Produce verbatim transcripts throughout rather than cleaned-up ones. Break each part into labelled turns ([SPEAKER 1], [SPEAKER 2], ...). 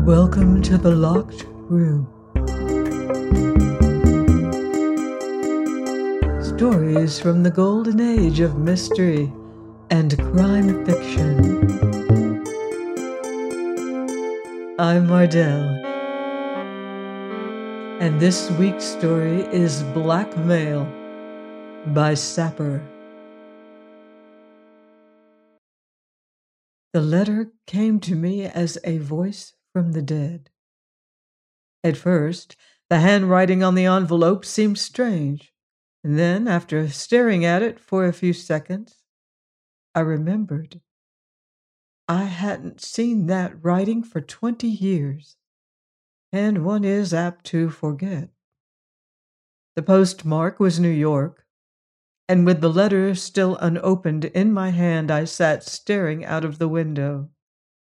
[SPEAKER 1] Welcome to the Locked Room. Stories from the golden age of mystery and crime fiction. I'm Mardell, and this week's story is Blackmail by Sapper. The letter came to me as a voice from the dead. At first, the handwriting on the envelope seemed strange, and then, after staring at it for a few seconds, I remembered. I hadn't seen that writing for twenty years, and one is apt to forget. The postmark was New York, and with the letter still unopened in my hand, I sat staring out of the window.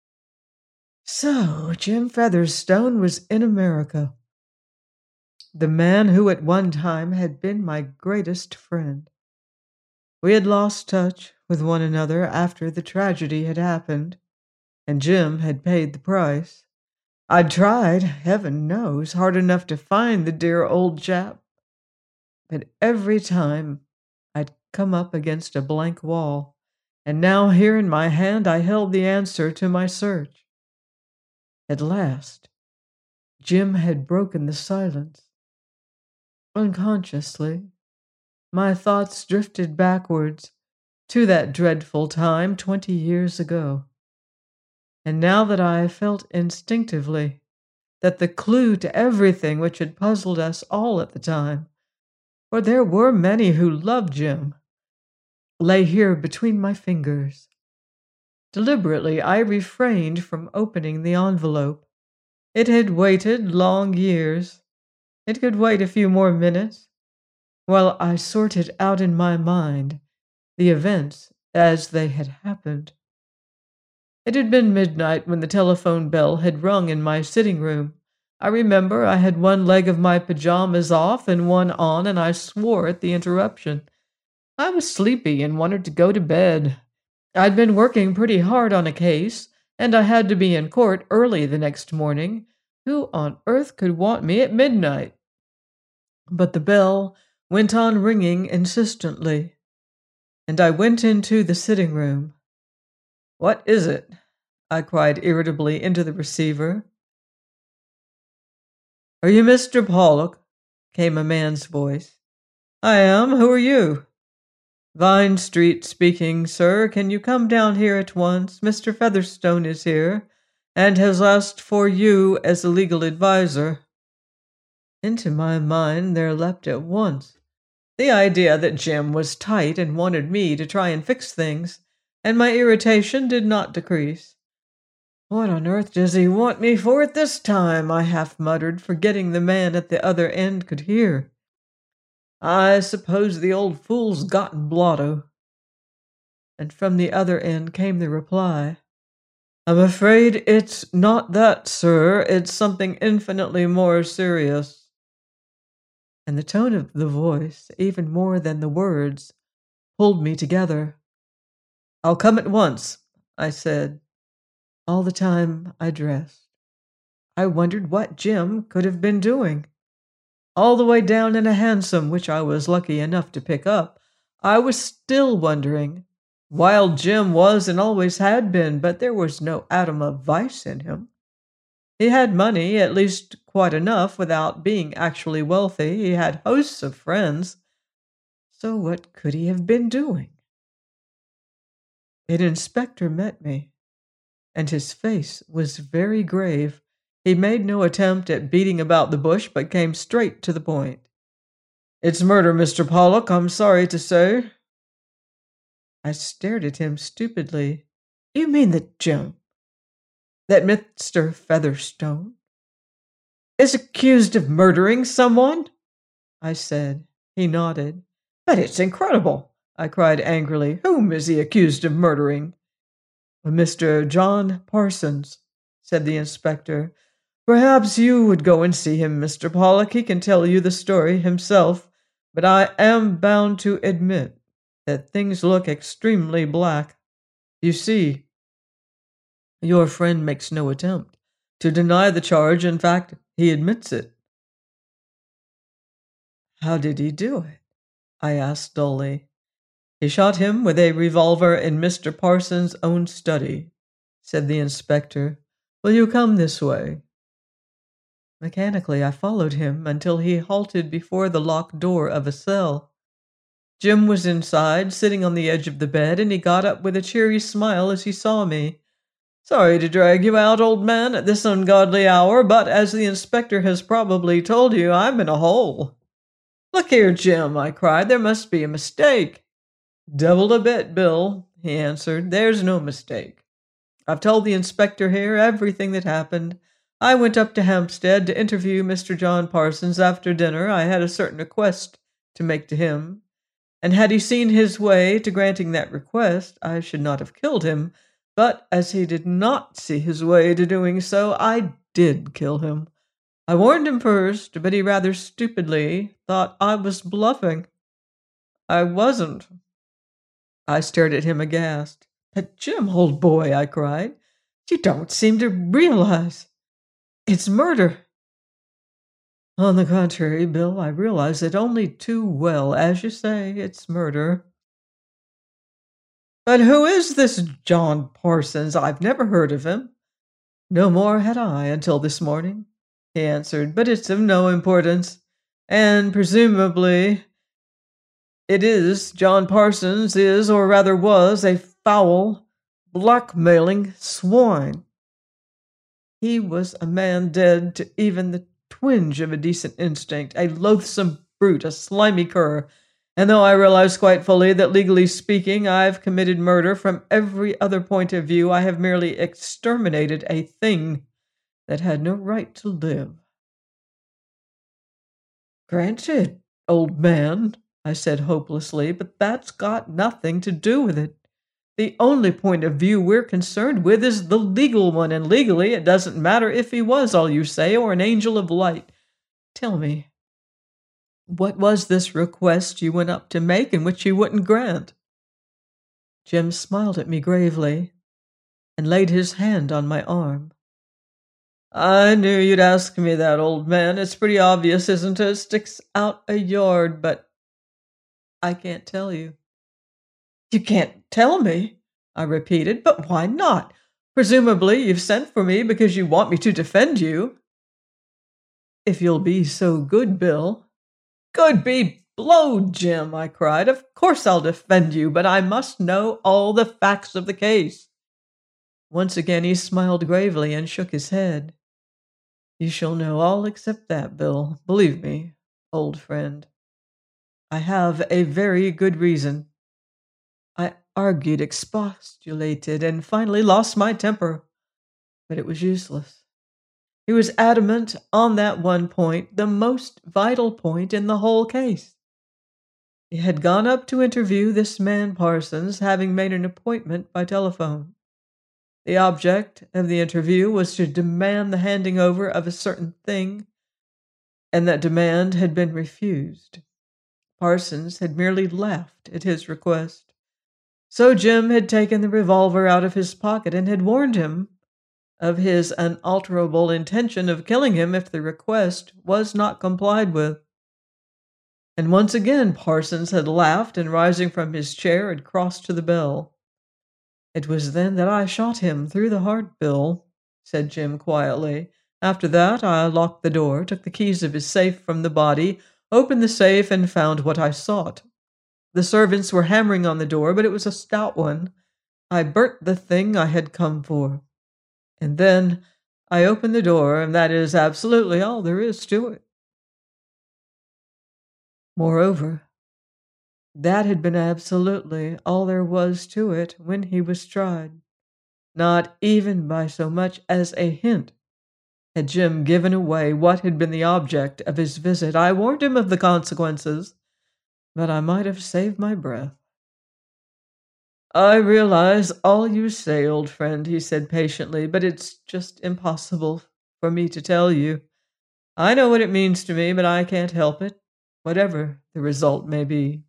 [SPEAKER 1] So, Jim Featherstone was in America. The man who at one time had been my greatest friend. We had lost touch with one another after the tragedy had happened, and Jim had paid the price. I'd tried, heaven knows, hard enough to find the dear old chap, but every time I'd come up against a blank wall, and now here in my hand I held the answer to my search. At last, Jim had broken the silence. Unconsciously, my thoughts drifted backwards to that dreadful time twenty years ago. And now that I felt instinctively that the clue to everything which had puzzled us all at the time, for there were many who loved Jim, lay here between my fingers. Deliberately, I refrained from opening the envelope. It had waited long years. It could wait a few more minutes, while I sorted out in my mind the events as they had happened. It had been midnight when the telephone bell had rung in my sitting room. I remember I had one leg of my pajamas off and one on, and I swore at the interruption. I was sleepy and wanted to go to bed. I'd been working pretty hard on a case, and I had to be in court early the next morning. Who on earth could want me at midnight? But the bell went on ringing insistently, and I went into the sitting room. "What is it?" I cried irritably into the receiver. "Are you Mister Pollock?" came a man's voice. "I am. Who are you?" "Vine Street speaking, sir. Can you come down here at once? Mister Featherstone is here, and has asked for you as a legal adviser." Into my mind there leapt at once the idea that Jim was tight and wanted me to try and fix things, and my irritation did not decrease. "What on earth does he want me for at this time?" I half muttered, forgetting the man at the other end could hear. "I suppose the old fool's gotten blotto." And from the other end came the reply, "I'm afraid it's not that, sir. It's something infinitely more serious." And the tone of the voice, even more than the words, pulled me together. "I'll come at once," I said. All the time I dressed, I wondered what Jim could have been doing. All the way down in a hansom, which I was lucky enough to pick up, I was still wondering. Wild Jim was and always had been, but there was no atom of vice in him. He had money, at least quite enough, without being actually wealthy. He had hosts of friends. So what could he have been doing? An inspector met me, and his face was very grave. He made no attempt at beating about the bush, but came straight to the point. "It's murder, Mister Pollock, I'm sorry to say." I stared at him stupidly. "You mean that Jim, that Mister Featherstone, is accused of murdering someone?" I said. He nodded. "But it's incredible," I cried angrily. "Whom is he accused of murdering?" "Mister John Parsons," said the inspector. "Perhaps you would go and see him, Mister Pollock. He can tell you the story himself, but I am bound to admit that things look extremely black. You see, your friend makes no attempt to deny the charge. In fact, he admits it. How did he do it? I asked dully. He shot him with a revolver in Mister Parsons' own study, said the inspector. Will you come this way? Mechanically, I followed him until he halted before the locked door of a cell. Jim was inside, sitting on the edge of the bed, and he got up with a cheery smile as he saw me. Sorry to drag you out, old man, at this ungodly hour, but as the inspector has probably told you, I'm in a hole. Look here, Jim, I cried, there must be a mistake. Devil a bit, Bill, he answered. There's no mistake. I've told the inspector here everything that happened. I went up to Hampstead to interview Mister John Parsons after dinner. I had a certain request to make to him, and had he seen his way to granting that request, I should not have killed him. But as he did not see his way to doing so, I did kill him. I warned him first, but he rather stupidly thought I was bluffing. I wasn't. I stared at him aghast. But Jim, old boy, I cried, you don't seem to realize. It's murder. On the contrary, Bill, I realize it only too well. As you say, it's murder. But who is this John Parsons? I've never heard of him. No more had I until this morning, he answered, but it's of no importance, and presumably it is John Parsons is, or rather was, a foul, blackmailing swine. He was a man dead to even the twinge of a decent instinct, a loathsome brute, a slimy cur, and though I realize quite fully that legally speaking I've committed murder, from every other point of view I have merely exterminated a thing that had no right to live. Granted, old man, I said hopelessly, but that's got nothing to do with it. The only point of view we're concerned with is the legal one, and legally it doesn't matter if he was all you say or an angel of light. Tell me, what was this request you went up to make and which you wouldn't grant? Jim smiled at me gravely and laid his hand on my arm. I knew you'd ask me that, old man. It's pretty obvious, isn't it? It sticks out a yard, but I can't tell you. You can't tell me, I repeated, but why not? Presumably you've sent for me because you want me to defend you. If you'll be so good, Bill. Good be blowed, Jim, I cried. Of course I'll defend you, but I must know all the facts of the case. Once again he smiled gravely and shook his head. You shall know all except that, Bill. Believe me, old friend. I have a very good reason. I argued, expostulated, and finally lost my temper. But it was useless. He was adamant on that one point, the most vital point in the whole case. He had gone up to interview this man Parsons, having made an appointment by telephone. The object of the interview was to demand the handing over of a certain thing, and that demand had been refused. Parsons had merely laughed at his request. So Jim had taken the revolver out of his pocket and had warned him of his unalterable intention of killing him if the request was not complied with. And once again Parsons had laughed, and rising from his chair had crossed to the bell. It was then that I shot him through the heart, Bill, said Jim quietly. After that I locked the door, took the keys of his safe from the body, opened the safe, and found what I sought. The servants were hammering on the door, but it was a stout one. I burnt the thing I had come for. And then I opened the door, and that is absolutely all there is to it. Moreover, that had been absolutely all there was to it when he was tried. Not even by so much as a hint had Jim given away what had been the object of his visit. I warned him of the consequences, but I might have saved my breath. I realize all you say, old friend, he said patiently, but it's just impossible for me to tell you. I know what it means to me, but I can't help it, whatever the result may be.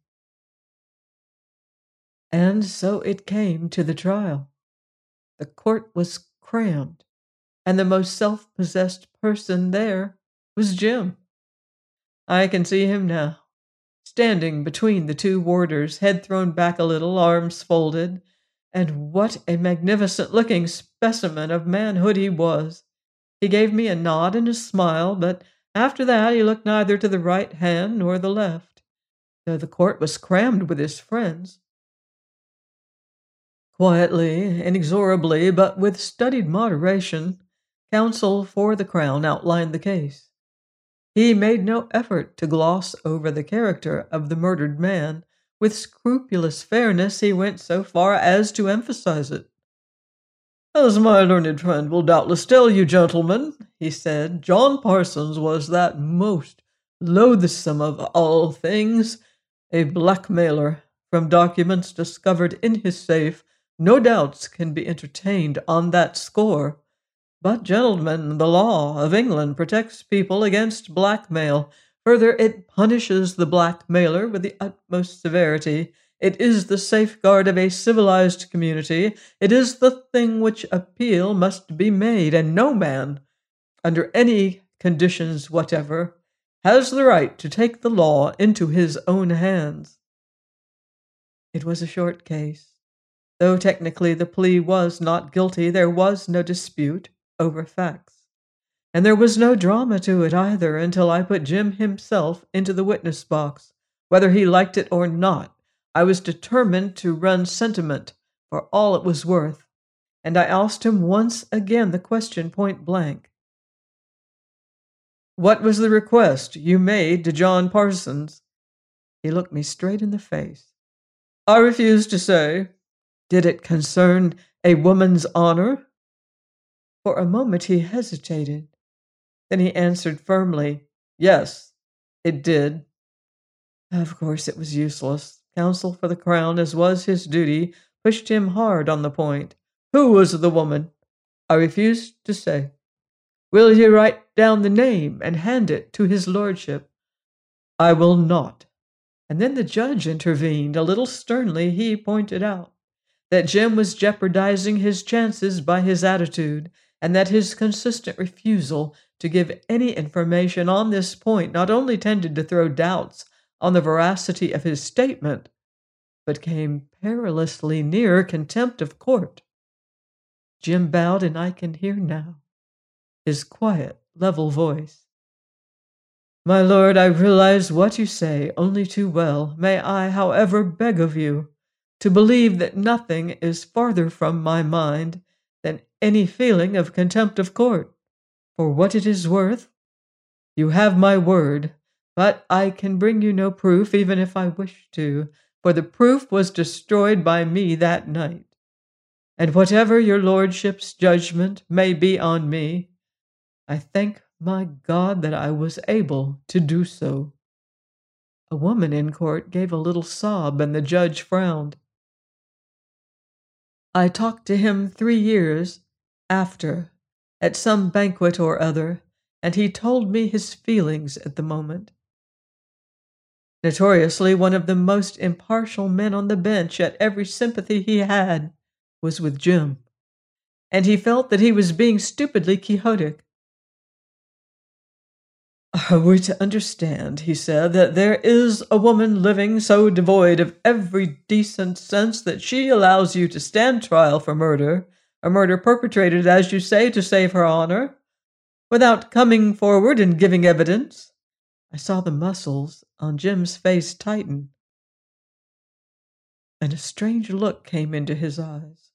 [SPEAKER 1] And so it came to the trial. The court was crammed, and the most self-possessed person there was Jim. I can see him now, standing between the two warders, head thrown back a little, arms folded, and what a magnificent-looking specimen of manhood he was. He gave me a nod and a smile, but after that he looked neither to the right hand nor the left, though the court was crammed with his friends. Quietly, inexorably, but with studied moderation, counsel for the Crown outlined the case. He made no effort to gloss over the character of the murdered man. With scrupulous fairness, he went so far as to emphasize it. "As my learned friend will doubtless tell you, gentlemen," he said, "John Parsons was that most loathsome of all things, a blackmailer. From documents discovered in his safe, no doubts can be entertained on that score. But, gentlemen, the law of England protects people against blackmail. Further, it punishes the blackmailer with the utmost severity. It is the safeguard of a civilized community. It is the thing which appeal must be made, and no man, under any conditions whatever, has the right to take the law into his own hands." It was a short case. Though technically the plea was not guilty, there was no dispute over facts. And there was no drama to it either until I put Jim himself into the witness box. Whether he liked it or not, I was determined to run sentiment for all it was worth, and I asked him once again the question point blank. "What was the request you made to John Parsons?" He looked me straight in the face. "I refuse to say." "Did it concern a woman's honor?" For a moment he hesitated. Then he answered firmly, "Yes, it did." Of course it was useless. Counsel for the Crown, as was his duty, pushed him hard on the point. "Who was the woman?" "I refuse to say." "Will you write down the name and hand it to his lordship?" "I will not." And then the judge intervened. A little sternly he pointed out that Jim was jeopardizing his chances by his attitude, and that his consistent refusal to give any information on this point not only tended to throw doubts on the veracity of his statement, but came perilously near contempt of court. Jim bowed, and I can hear now his quiet, level voice. "My lord, I realize what you say only too well. May I, however, beg of you to believe that nothing is farther from my mind than any feeling of contempt of court. For what it is worth, you have my word, but I can bring you no proof, even if I wished to, for the proof was destroyed by me that night. And whatever your lordship's judgment may be on me, I thank my God that I was able to do so." A woman in court gave a little sob, and the judge frowned. "I talked to him three years after, at some banquet or other, and he told me his feelings at the moment. Notoriously one of the most impartial men on the bench, yet every sympathy he had was with Jim, and he felt that he was being stupidly quixotic. 'Are we to understand,' he said, 'that there is a woman living so devoid of every decent sense that she allows you to stand trial for murder, a murder perpetrated, as you say, to save her honor, without coming forward and giving evidence?' I saw the muscles on Jim's face tighten, and a strange look came into his eyes.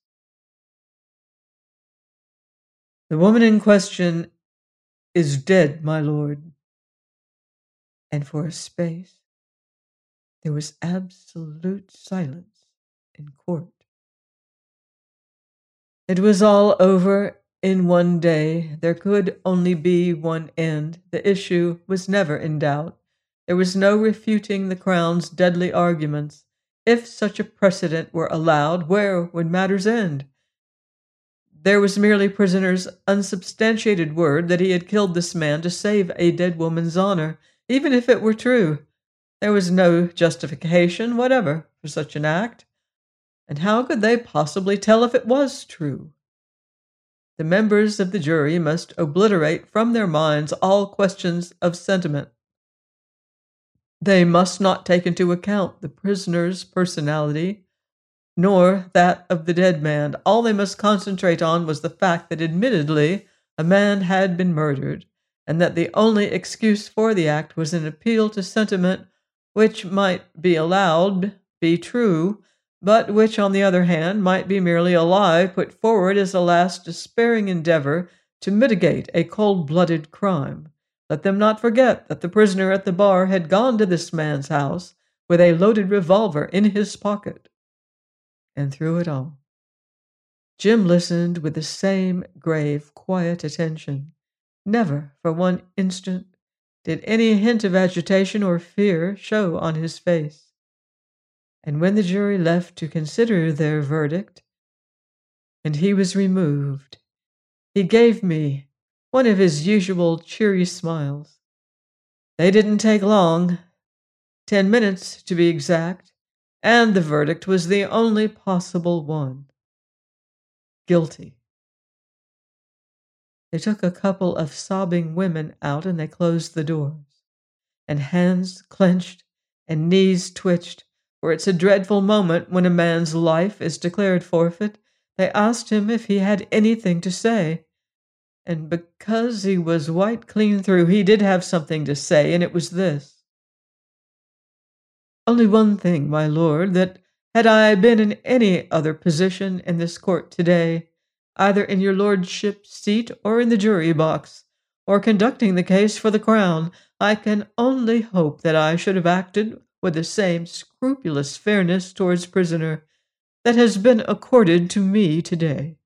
[SPEAKER 1] 'The woman in question is dead, my lord.' And for a space there was absolute silence in court. It was all over in one day. There could only be one end. The issue was never in doubt. There was no refuting the Crown's deadly arguments. If such a precedent were allowed, where would matters end? There was merely prisoner's unsubstantiated word that he had killed this man to save a dead woman's honor. Even if it were true, there was no justification whatever for such an act. And how could they possibly tell if it was true? The members of the jury must obliterate from their minds all questions of sentiment. They must not take into account the prisoner's personality, nor that of the dead man. All they must concentrate on was the fact that admittedly a man had been murdered, and that the only excuse for the act was an appeal to sentiment which might be allowed be true, but which, on the other hand, might be merely a lie put forward as a last despairing endeavor to mitigate a cold-blooded crime. Let them not forget that the prisoner at the bar had gone to this man's house with a loaded revolver in his pocket. And through it all, Jim listened with the same grave, quiet attention. Never for one instant did any hint of agitation or fear show on his face. And when the jury left to consider their verdict, and he was removed, he gave me one of his usual cheery smiles. They didn't take long, ten minutes to be exact, and the verdict was the only possible one. Guilty. They took a couple of sobbing women out and they closed the doors, and hands clenched and knees twitched, for it's a dreadful moment when a man's life is declared forfeit. They asked him if he had anything to say, and because he was white clean through, he did have something to say, and it was this. Only one thing, my lord, that had I been in any other position in this court today, either in your lordship's seat or in the jury box, or conducting the case for the crown, I can only hope that I should have acted with the same scrupulous fairness towards prisoner that has been accorded to me today.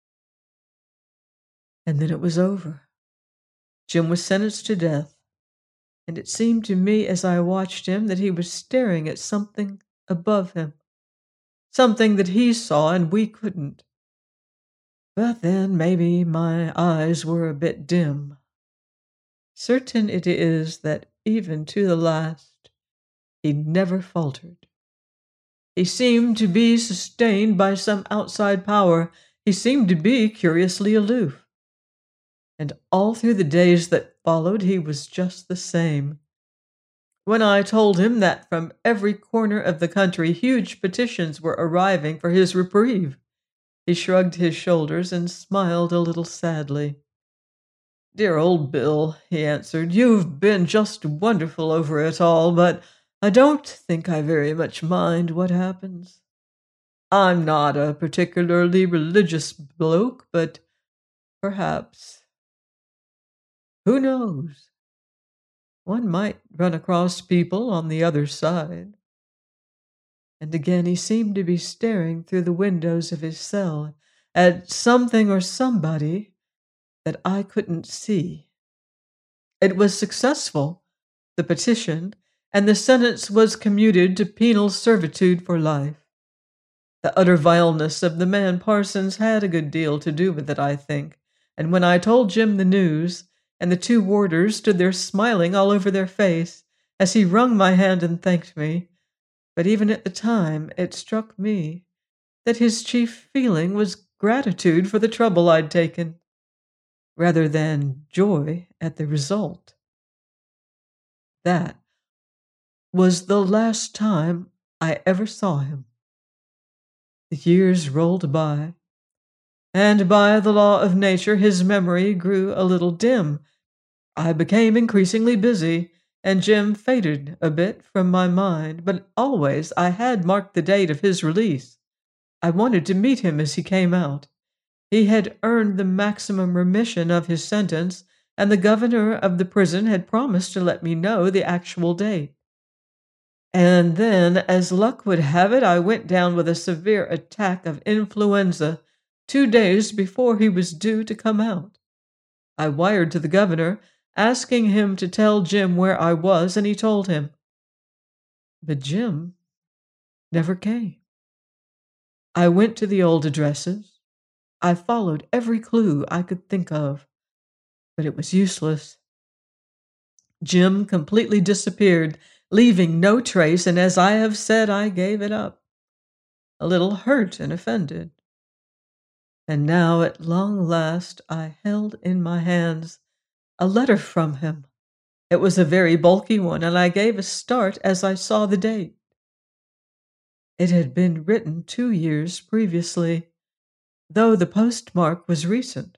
[SPEAKER 1] And then it was over. Jim was sentenced to death, and it seemed to me as I watched him that he was staring at something above him, something that he saw and we couldn't. But then maybe my eyes were a bit dim. Certain it is that even to the last he never faltered. He seemed to be sustained by some outside power. He seemed to be curiously aloof. And all through the days that followed, he was just the same. When I told him that from every corner of the country huge petitions were arriving for his reprieve, he shrugged his shoulders and smiled a little sadly. "Dear old Bill," he answered, "you've been just wonderful over it all, but I don't think I very much mind what happens. I'm not a particularly religious bloke, but perhaps, who knows? One might run across people on the other side." And again he seemed to be staring through the windows of his cell at something or somebody that I couldn't see. It was successful, the petition, and the sentence was commuted to penal servitude for life. The utter vileness of the man Parsons had a good deal to do with it, I think, and when I told Jim the news, and the two warders stood there smiling all over their face as he wrung my hand and thanked me, but even at the time it struck me that his chief feeling was gratitude for the trouble I'd taken, rather than joy at the result. That was the last time I ever saw him. The years rolled by, and by the law of nature his memory grew a little dim. I became increasingly busy, and Jim faded a bit from my mind, but always I had marked the date of his release. I wanted to meet him as he came out. He had earned the maximum remission of his sentence, and the governor of the prison had promised to let me know the actual date. And then, as luck would have it, I went down with a severe attack of influenza two days before he was due to come out. I wired to the governor, asking him to tell Jim where I was, and he told him. But Jim never came. I went to the old addresses. I followed every clue I could think of, but it was useless. Jim completely disappeared, leaving no trace, and as I have said, I gave it up, a little hurt and offended. And now at long last I held in my hands a letter from him. It was a very bulky one, and I gave a start as I saw the date. It had been written two years previously, though the postmark was recent.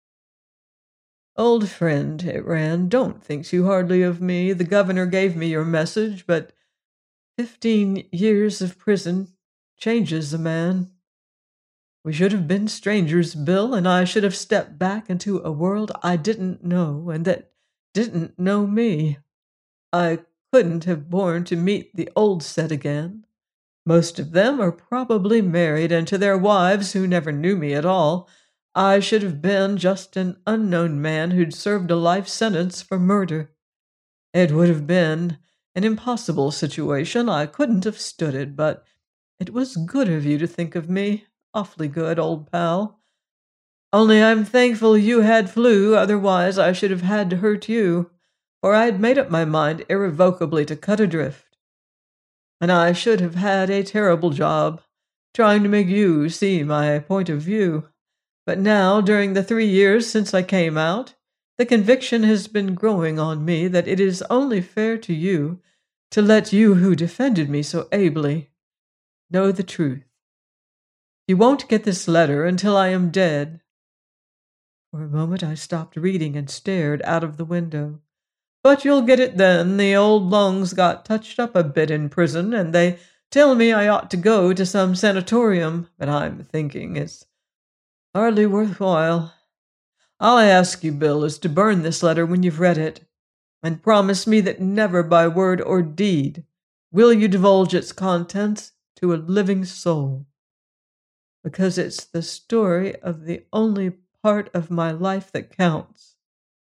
[SPEAKER 1] "Old friend," it ran, "don't think too hardly of me. The governor gave me your message, but fifteen years of prison changes a man. We should have been strangers, Bill, and I should have stepped back into a world I didn't know and that didn't know me. I couldn't have borne to meet the old set again. Most of them are probably married, and to their wives, who never knew me at all, I should have been just an unknown man who'd served a life sentence for murder. It would have been an impossible situation. I couldn't have stood it, but it was good of you to think of me. Awfully good, old pal. Only I'm thankful you had flu, otherwise I should have had to hurt you, for I'd made up my mind irrevocably to cut adrift. And I should have had a terrible job, trying to make you see my point of view. But now, during the three years since I came out, the conviction has been growing on me that it is only fair to you to let you who defended me so ably know the truth. You won't get this letter until I am dead." For a moment I stopped reading and stared out of the window. "But you'll get it then. The old lungs got touched up a bit in prison, and they tell me I ought to go to some sanatorium, but I'm thinking it's hardly worth while. All I ask you, Bill, is to burn this letter when you've read it, and promise me that never by word or deed will you divulge its contents to a living soul, because it's the story of the only part of my life that counts,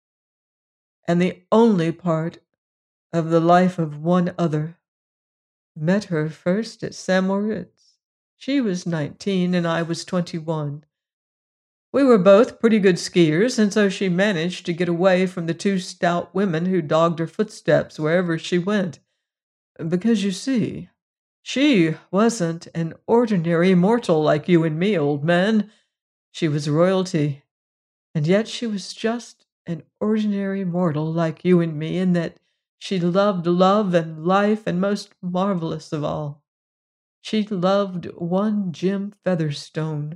[SPEAKER 1] and the only part of the life of one other. Met her first at St. Moritz. She was nineteen and I was twenty-one. We were both pretty good skiers, and so she managed to get away from the two stout women who dogged her footsteps wherever she went. Because, you see, she wasn't an ordinary mortal like you and me, old man. She was royalty, and yet she was just an ordinary mortal like you and me in that she loved love and life, and most marvelous of all, she loved one Jim Featherstone.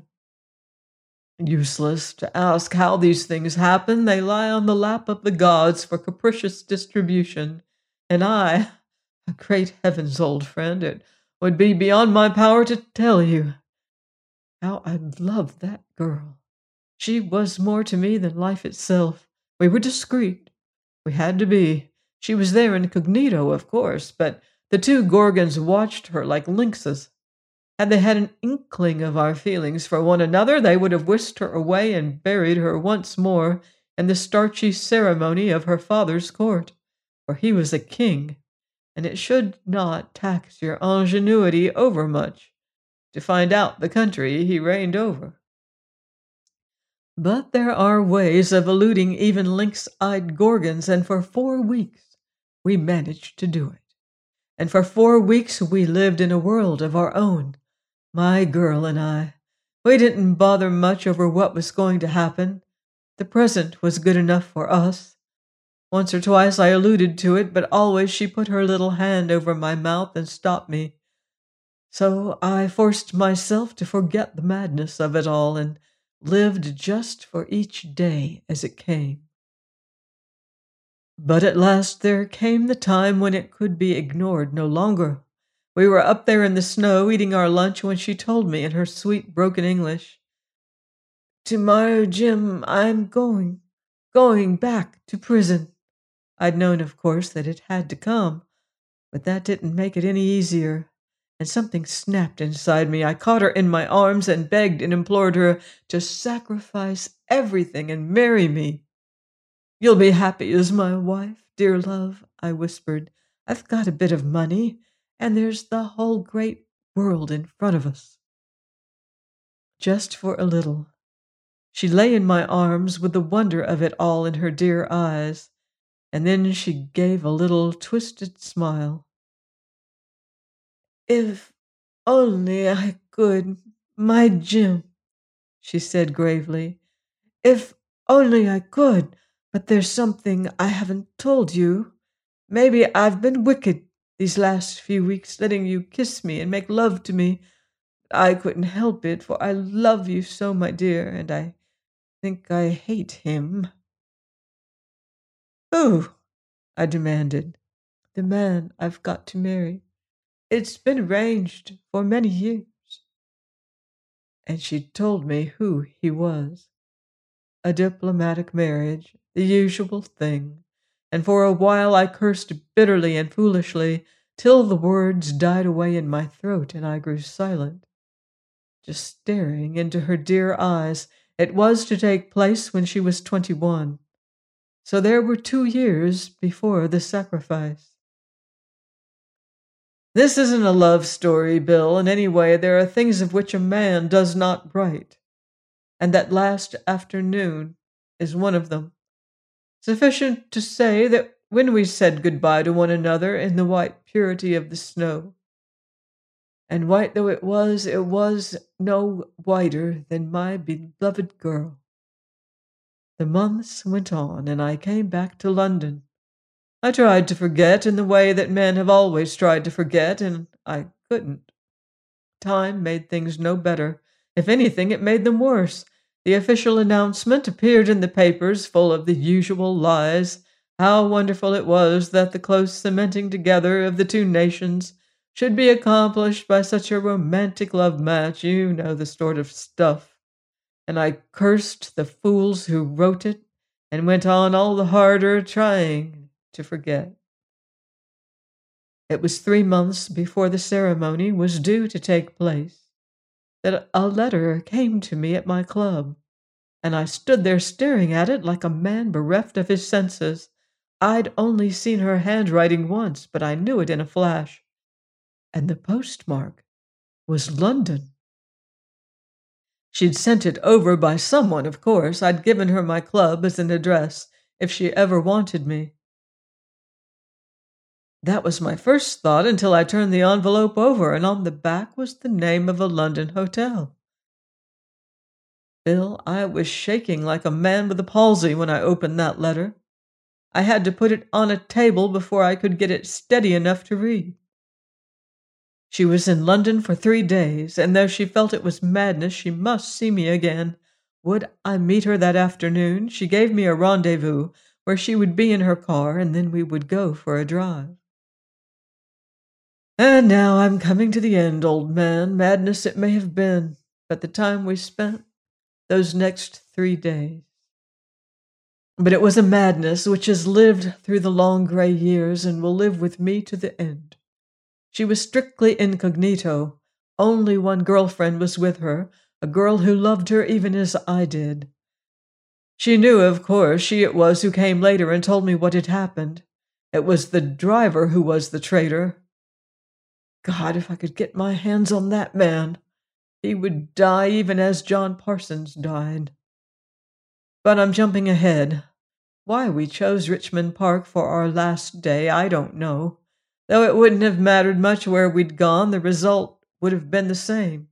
[SPEAKER 1] Useless to ask how these things happen. They lie on the lap of the gods for capricious distribution. And I, great heavens, old friend, it would be beyond my power to tell you how I loved that girl. She was more to me than life itself. We were discreet. We had to be. She was there incognito, of course, but the two Gorgons watched her like lynxes. Had they had an inkling of our feelings for one another, they would have whisked her away and buried her once more in the starchy ceremony of her father's court, for he was a king, and it should not tax your ingenuity overmuch to find out the country he reigned over. But there are ways of eluding even lynx-eyed Gorgons, and for four weeks we managed to do it. And for four weeks we lived in a world of our own, my girl and I. We didn't bother much over what was going to happen. The present was good enough for us. Once or twice I alluded to it, but always she put her little hand over my mouth and stopped me. So I forced myself to forget the madness of it all and lived just for each day as it came. But at last there came the time when it could be ignored no longer. We were up there in the snow eating our lunch when she told me in her sweet broken English, "Tomorrow, Jim, I'm going, going back to prison." I'd known, of course, that it had to come, but that didn't make it any easier, and something snapped inside me. I caught her in my arms and begged and implored her to sacrifice everything and marry me. "You'll be happy as my wife, dear love," I whispered. "I've got a bit of money, and there's the whole great world in front of us." Just for a little. She lay in my arms with the wonder of it all in her dear eyes, and then she gave a little twisted smile. "If only I could, my Jim," she said gravely. If only I could, but there's something I haven't told you. Maybe I've been wicked these last few weeks, letting you kiss me and make love to me. I couldn't help it, for I love you so, my dear, and I think I hate him. Who? I demanded. The man I've got to marry. It's been arranged for many years. And she told me who he was. A diplomatic marriage, the usual thing, and for a while I cursed bitterly and foolishly, till the words died away in my throat and I grew silent, just staring into her dear eyes. It was to take place when she was twenty-one, so there were two years before the sacrifice. This isn't a love story, Bill. In any way, there are things of which a man does not write, and that last afternoon is one of them. Sufficient to say that when we said goodbye to one another in the white purity of the snow, and white though it was, it was no whiter than my beloved girl. The months went on, and I came back to London. I tried to forget in the way that men have always tried to forget, and I couldn't. Time made things no better. If anything, it made them worse. The official announcement appeared in the papers, full of the usual lies. How wonderful it was that the close cementing together of the two nations should be accomplished by such a romantic love match, you know the sort of stuff. And I cursed the fools who wrote it, and went on all the harder trying to forget. It was three months before the ceremony was due to take place that a letter came to me at my club, and I stood there staring at it like a man bereft of his senses. I'd only seen her handwriting once, but I knew it in a flash, and the postmark was London. She'd sent it over by someone, of course. I'd given her my club as an address if she ever wanted me. That was my first thought until I turned the envelope over, and on the back was the name of a London hotel. Bill, I was shaking like a man with a palsy when I opened that letter. I had to put it on a table before I could get it steady enough to read. She was in London for three days, and though she felt it was madness, she must see me again. Would I meet her that afternoon? She gave me a rendezvous where she would be in her car, and then we would go for a drive. And now I'm coming to the end, old man. Madness it may have been, but the time we spent, those next three days. But it was a madness which has lived through the long gray years and will live with me to the end. She was strictly incognito. Only one girlfriend was with her, a girl who loved her even as I did. She knew, of course, she it was who came later and told me what had happened. It was the driver who was the traitor. God, if I could get my hands on that man, he would die even as John Parsons died. But I'm jumping ahead. Why we chose Richmond Park for our last day, I don't know. Though it wouldn't have mattered much where we'd gone, the result would have been the same.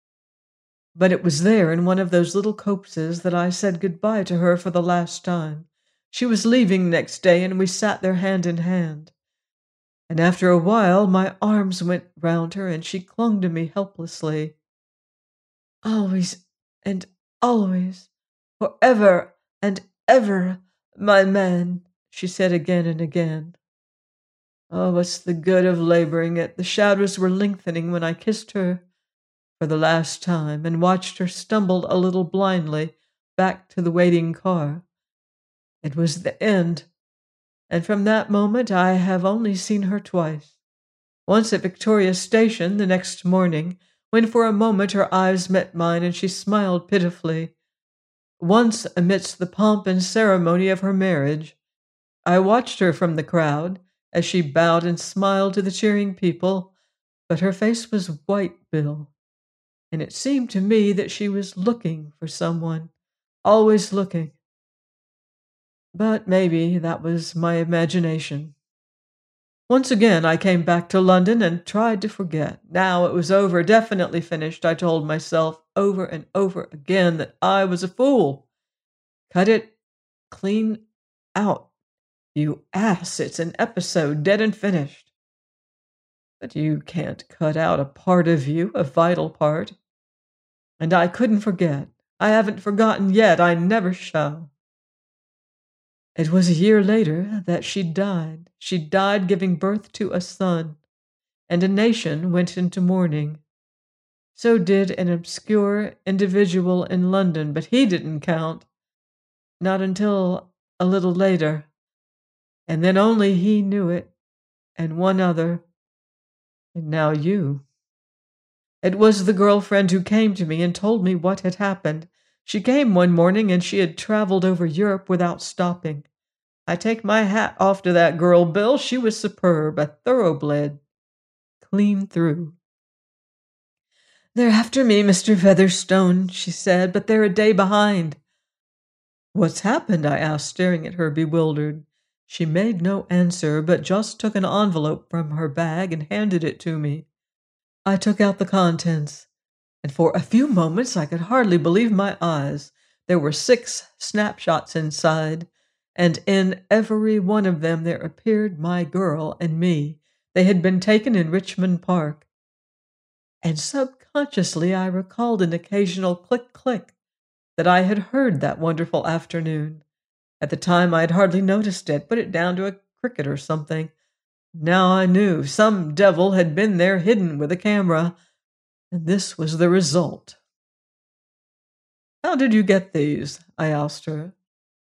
[SPEAKER 1] But it was there in one of those little copses that I said goodbye to her for the last time. She was leaving next day, and we sat there hand in hand. And after a while, my arms went round her, and she clung to me helplessly. Always and always, forever and ever, my man, she said again and again. Oh, what's the good of laboring it? The shadows were lengthening when I kissed her for the last time and watched her stumble a little blindly back to the waiting car. It was the end, and from that moment I have only seen her twice. Once at Victoria Station the next morning, when for a moment her eyes met mine and she smiled pitifully. Once amidst the pomp and ceremony of her marriage. I watched her from the crowd as she bowed and smiled to the cheering people, but her face was white, Bill, and it seemed to me that she was looking for someone, always looking. But maybe that was my imagination. Once again, I came back to London and tried to forget. Now it was over, definitely finished. I told myself over and over again that I was a fool. Cut it clean out, you ass. It's an episode, dead and finished. But you can't cut out a part of you, a vital part. And I couldn't forget. I haven't forgotten yet. I never shall. It was a year later that she died. She died giving birth to a son, and a nation went into mourning. So did an obscure individual in London, but he didn't count. Not until a little later. And then only he knew it, and one other, and now you. It was the girlfriend who came to me and told me what had happened. She came one morning and she had traveled over Europe without stopping. I take my hat off to that girl, Bill. She was superb, a thoroughbred, clean through. "They're after me, Mister Featherstone," she said, "but they're a day behind." "What's happened?" I asked, staring at her bewildered. She made no answer, but just took an envelope from her bag and handed it to me. I took out the contents, and for a few moments I could hardly believe my eyes. There were six snapshots inside, and in every one of them there appeared my girl and me. They had been taken in Richmond Park. And subconsciously I recalled an occasional click-click that I had heard that wonderful afternoon. At the time I had hardly noticed it, put it down to a cricket or something. Now I knew some devil had been there hidden with a camera, and this was the result. "How did you get these?" I asked her.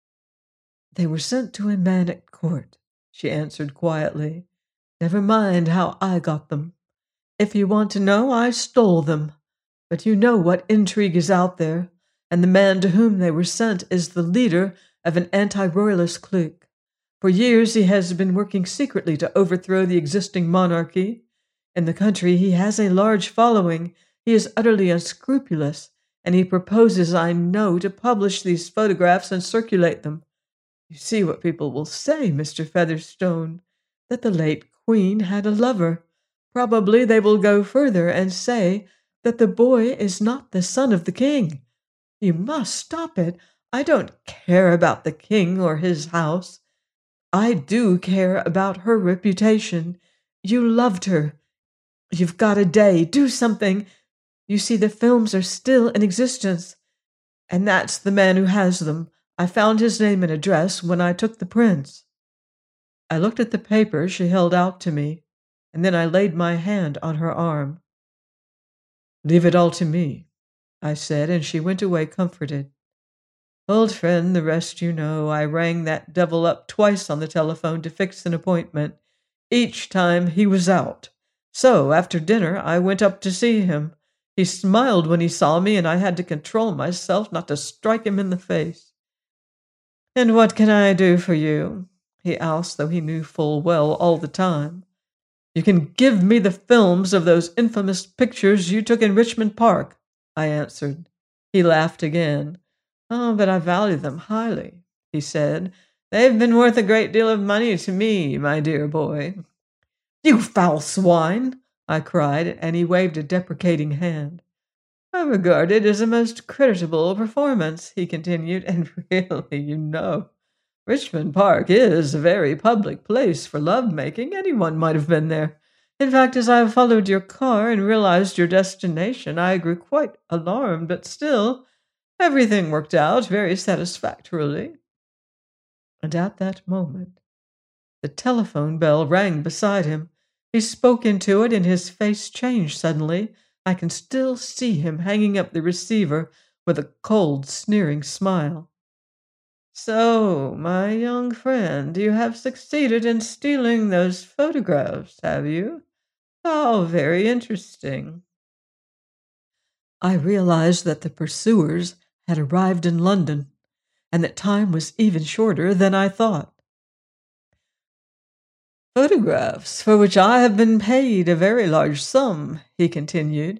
[SPEAKER 1] "They were sent to a man at court," she answered quietly. "Never mind how I got them. If you want to know, I stole them. But you know what intrigue is out there, and the man to whom they were sent is the leader of an anti-royalist clique. For years he has been working secretly to overthrow the existing monarchy. In the country he has a large following. He is utterly unscrupulous, and he proposes, I know, to publish these photographs and circulate them. You see what people will say, Mister Featherstone, that the late Queen had a lover. Probably they will go further and say that the boy is not the son of the king. You must stop it. I don't care about the king or his house. I do care about her reputation. You loved her. You've got a day. Do something. You see, the films are still in existence, and that's the man who has them. I found his name and address when I took the prints." I looked at the paper she held out to me, and then I laid my hand on her arm. "Leave it all to me," I said, and she went away comforted. Old friend, the rest you know. I rang that devil up twice on the telephone to fix an appointment. Each time he was out. So, after dinner, I went up to see him. He smiled when he saw me, and I had to control myself not to strike him in the face. "And what can I do for you?" he asked, though he knew full well all the time. "You can give me the films of those infamous pictures you took in Richmond Park," I answered. He laughed again. "Oh, but I value them highly," he said. "They've been worth a great deal of money to me, my dear boy." "You foul swine!" I cried, and he waved a deprecating hand. "I regard it as a most creditable performance," he continued, "and really, you know, Richmond Park is a very public place for love-making. Anyone might have been there. In fact, as I followed your car and realized your destination, I grew quite alarmed, but still, everything worked out very satisfactorily." And at that moment, the telephone bell rang beside him. He spoke into it, and his face changed suddenly. I can still see him hanging up the receiver with a cold, sneering smile. "So, my young friend, you have succeeded in stealing those photographs, have you? How very interesting." I realized that the pursuers had arrived in London, and that time was even shorter than I thought. "Photographs for which I have been paid a very large sum," he continued.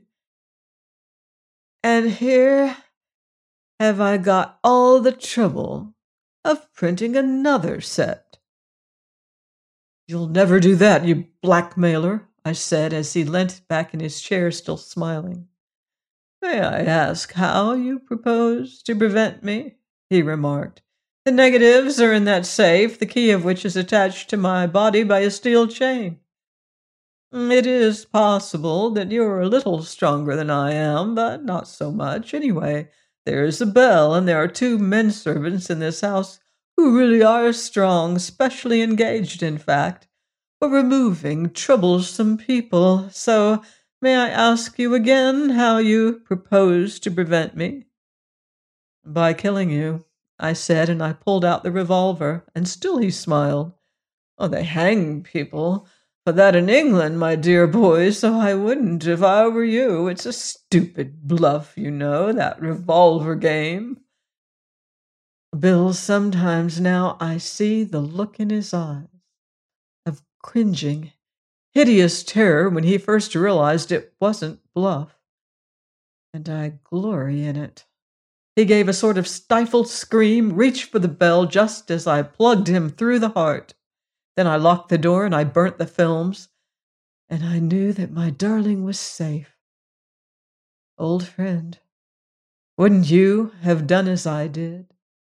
[SPEAKER 1] "And here have I got all the trouble of printing another set." You'll never do that, you blackmailer, I said as he leant back in his chair, still smiling. May I ask how you propose to prevent me? He remarked. The negatives are in that safe, the key of which is attached to my body by a steel chain. It is possible that you're a little stronger than I am, but not so much. Anyway, there's a bell, and there are two men servants in this house who really are strong, specially engaged, in fact, for removing troublesome people. So, may I ask you again how you propose to prevent me? By killing you, I said, and I pulled out the revolver, and still he smiled. Oh, they hang people for that in England, my dear boy, so I wouldn't if I were you. It's a stupid bluff, you know, that revolver game. Bill, sometimes now I see the look in his eyes of cringing, hideous terror when he first realized it wasn't bluff, and I glory in it. He gave a sort of stifled scream, reached for the bell just as I plugged him through the heart. Then I locked the door and I burnt the films, and I knew that my darling was safe. Old friend, wouldn't you have done as I did?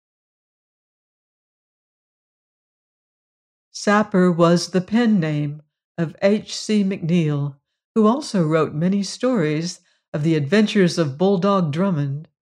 [SPEAKER 1] Sapper was the pen name of H C McNeil, who also wrote many stories of the adventures of Bulldog Drummond.